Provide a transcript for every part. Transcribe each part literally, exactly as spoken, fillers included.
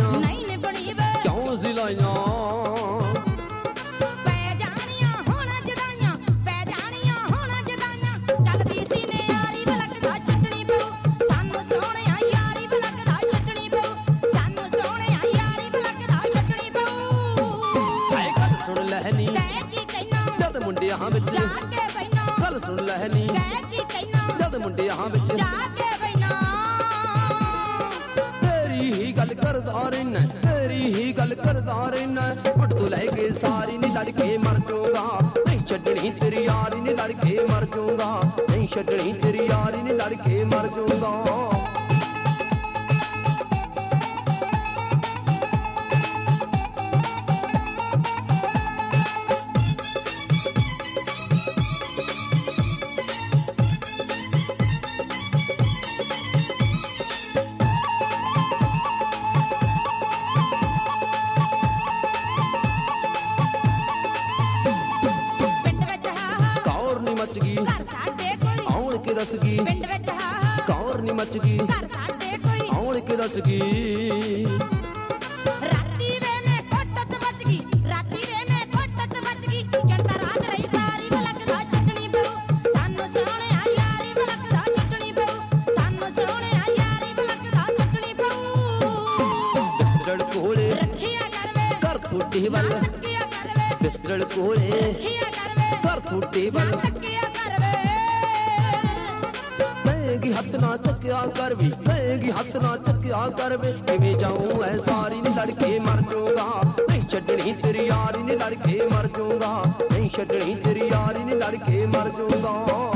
सिलाइयां नहीं निभनी वे क्यों सिलाइयां पै जानियां होना जदाइयां पै जानियां होना जदाइयां चलदी सीने यारी बलकदा छटनी पऊ सानू सोहणिया यारी बलकदा छटनी पऊ सानू सोहणिया यारी बलकदा छटनी पऊ ऐ गल सुन लहनी ਕਹਿ ਕੀ ਕਹਿਣਾ जद मुंडियां विच ਜਾ ਕੇ ਬੈਣਾ गल सुन लहनी ਕਹਿ ਕੀ ਕਹਿਣਾ जद मुंडियां विच ਜਾ ਕੇ ਬੈਣਾ तेरी ही गल करदा रहना तेरी ही गल करदा रहना मुड़ तो लैके सारी नी लड़के मर जाऊंगा नहीं छड्डनी तेरी यारी नी लड़के मर जाऊंगा नहीं छड्डनी तेरी यारी नी लड़के मर जाऊंगा ਪਿੰਡ ਵਿੱਚ ਹਾ कौर नी मच गई ਘਰ ਸਾਡੇ ਕੋਈ आउण के दस गई ਪਿੰਡ ਵਿੱਚ ਹਾ कौर नी मच गई ਘਰ ਸਾਡੇ ਕੋਈ आउण के दस गई ਰਾਤੀ ਵੇ ਮੈਂ ਫੋਟਤ ਮਚ ਗਈ ਰਾਤੀ ਵੇ ਮੈਂ ਫੋਟਤ ਮਚ ਗਈ ਚੰਦਾ ਰਾਤ ਰਹੀ ਸਾਰੀ ਬਲਕਦਾ ਛੱਡਣੀ ਪਊ ਸਾਨੂੰ ਸੋਹਣਿਆ ਯਾਰੀ ਬਲਕਦਾ ਛੱਡਣੀ ਪਊ ਸਾਨੂੰ ਸੋਹਣਿਆ ਯਾਰੀ ਬਲਕਦਾ ਛੱਡਣੀ ਪਊ बिस्तड़ कोले ਰੱਖਿਆ ਕਰ ਵੇ कर थोड़ी वल ਤੱਕਿਆ ਕਰ ਵੇ बिस्तड़ कोले ਰੱਖਿਆ ਕਰ ਵੇ कर थोड़ी वल ਤੱਕਿਆ ਕਰ ਵੇ कहेगी हथ ना चक्या कर भी कहेगी हथ ना चक्या कर वे किवें जाऊं ऐ सारी नी लड़के मर जाऊंगा नहीं छड्डनी तेरी यारी नी लड़के मर जाऊंगा नहीं छड्डनी तेरी यारी नी लड़के मर जाऊंगा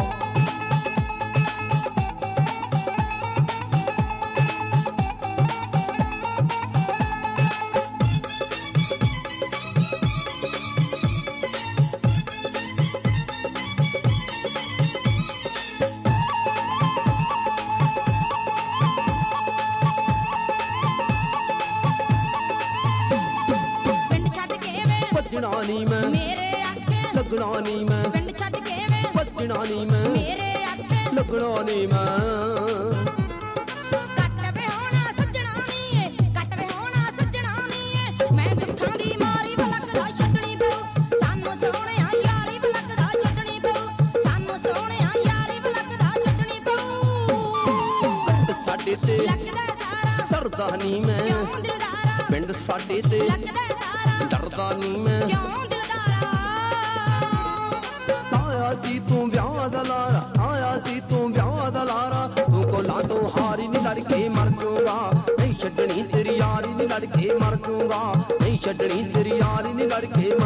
ਪਿੰਡ ਛੱਡ ਕੇ ਵੇ भजना नी मैं ਮੇਰੇ ਆਖੇ लगना नी मैं ਪਿੰਡ ਛੱਡ ਕੇ ਵੇ भजना नी मैं ਮੇਰੇ ਆਖੇ लगना नी मैं ਕੱਟ ਵੇ ਹੋਣਾ ਸੱਜਣਾ ਨੀ ਏ ਕੱਟ ਵੇ ਹੋਣਾ ਸੱਜਣਾ ਨੀ ਏ ਮੈਂ ਦੁੱਖਾਂ ਦੀ ਮਾਰੀ ਬਲਕਦਾ ਛੱਡਣੀ ਪਊ ਸਾਨੂੰ ਸੋਹਣਿਆ ਯਾਰੀ ਬਲਕਦਾ ਛੱਡਣੀ ਪਊ ਸਾਨੂੰ ਸੋਹਣਿਆ ਯਾਰੀ ਬਲਕਦਾ ਛੱਡਣੀ ਪਊ पिंड साडे ते ਲੱਗਦਾ ਸਾਰਾ डरदा नी मैं ਕਿਉਂ ਦਿਲਦਾਰਾ पिंड साडे ते ਲੱਗਦਾ ਸਾਰਾ डरदा नी मैं ਕਿਉਂ ਦਿਲਦਾਰਾ आया सी तू ब्याह दा लारा आया सी तू ब्याह दा लारा तू कोला तो हारी नी लड़के मर जाऊंगा नहीं छड्डनी तेरी यारी नी लड़के मर जाऊंगा नहीं छड्डनी तेरी यारी नी लड़के